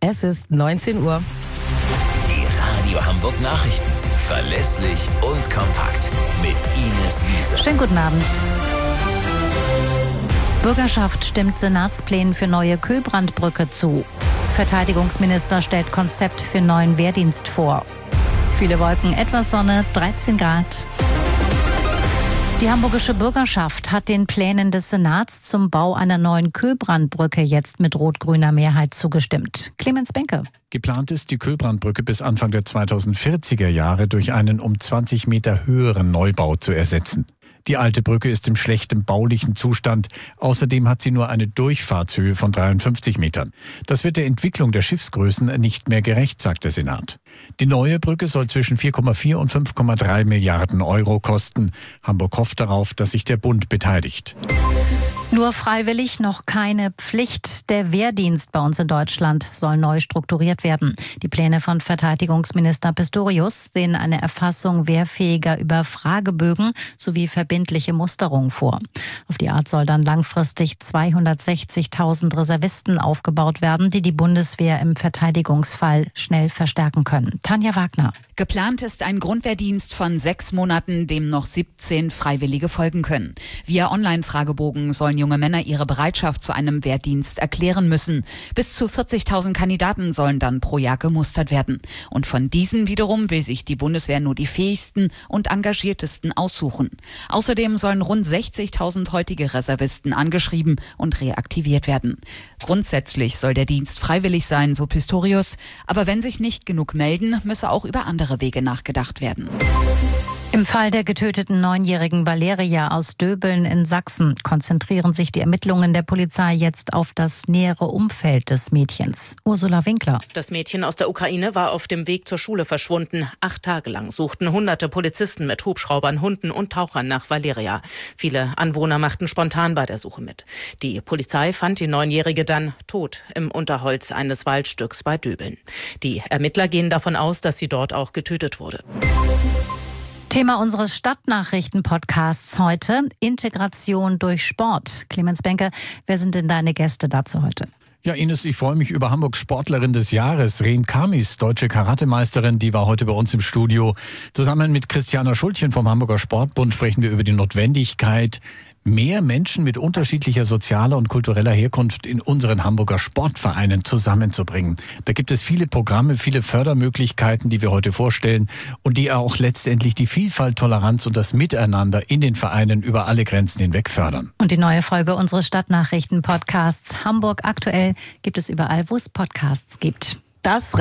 Es ist 19 Uhr. Die Radio Hamburg Nachrichten. Verlässlich und kompakt. Mit Ines Wiese. Schönen guten Abend. Bürgerschaft stimmt Senatsplänen für neue Köbrandbrücke zu. Verteidigungsminister stellt Konzept für neuen Wehrdienst vor. Viele Wolken, etwas Sonne, 13 Grad. Die hamburgische Bürgerschaft hat den Plänen des Senats zum Bau einer neuen Köbrandbrücke jetzt mit rot-grüner Mehrheit zugestimmt. Clemens Benke. Geplant ist, die Köbrandbrücke bis Anfang der 2040er Jahre durch einen um 20 Meter höheren Neubau zu ersetzen. Die alte Brücke ist im schlechten baulichen Zustand. Außerdem hat sie nur eine Durchfahrtshöhe von 53 Metern. Das wird der Entwicklung der Schiffsgrößen nicht mehr gerecht, sagt der Senat. Die neue Brücke soll zwischen 4,4 und 5,3 Milliarden Euro kosten. Hamburg hofft darauf, dass sich der Bund beteiligt. Nur freiwillig, noch keine Pflicht. Der Wehrdienst bei uns in Deutschland soll neu strukturiert werden. Die Pläne von Verteidigungsminister Pistorius sehen eine Erfassung wehrfähiger über Fragebögen sowie verbindliche Musterung vor. Auf die Art soll dann langfristig 260.000 Reservisten aufgebaut werden, die die Bundeswehr im Verteidigungsfall schnell verstärken können. Tanja Wagner. Geplant ist ein Grundwehrdienst von 6 Monaten, dem noch 17 Freiwillige folgen können. Via Online-Fragebogen sollen junge Männer ihre Bereitschaft zu einem Wehrdienst erklären müssen. Bis zu 40.000 Kandidaten sollen dann pro Jahr gemustert werden. Und von diesen wiederum will sich die Bundeswehr nur die fähigsten und engagiertesten aussuchen. Außerdem sollen rund 60.000 heutige Reservisten angeschrieben und reaktiviert werden. Grundsätzlich soll der Dienst freiwillig sein, so Pistorius. Aber wenn sich nicht genug melden, müsse auch über andere Wege nachgedacht werden. Im Fall der getöteten 9-jährigen Valeria aus Döbeln in Sachsen konzentrieren sich die Ermittlungen der Polizei jetzt auf das nähere Umfeld des Mädchens. Ursula Winkler. Das Mädchen aus der Ukraine war auf dem Weg zur Schule verschwunden. 8 Tage lang suchten hunderte Polizisten mit Hubschraubern, Hunden und Tauchern nach Valeria. Viele Anwohner machten spontan bei der Suche mit. Die Polizei fand die 9-jährige dann tot im Unterholz eines Waldstücks bei Döbeln. Die Ermittler gehen davon aus, dass sie dort auch getötet wurde. Thema unseres Stadtnachrichten-Podcasts heute: Integration durch Sport. Clemens Benke, wer sind denn deine Gäste dazu heute? Ja, Ines, ich freue mich über Hamburgs Sportlerin des Jahres, Ren Kamis, deutsche Karatemeisterin, die war heute bei uns im Studio. Zusammen mit Christiana Schultchen vom Hamburger Sportbund sprechen wir über die Notwendigkeit, mehr Menschen mit unterschiedlicher sozialer und kultureller Herkunft in unseren Hamburger Sportvereinen zusammenzubringen. Da gibt es viele Programme, viele Fördermöglichkeiten, die wir heute vorstellen und die auch letztendlich die Vielfalt, Toleranz und das Miteinander in den Vereinen über alle Grenzen hinweg fördern. Und die neue Folge unseres Stadtnachrichten-Podcasts Hamburg aktuell gibt es überall, wo es Podcasts gibt. Das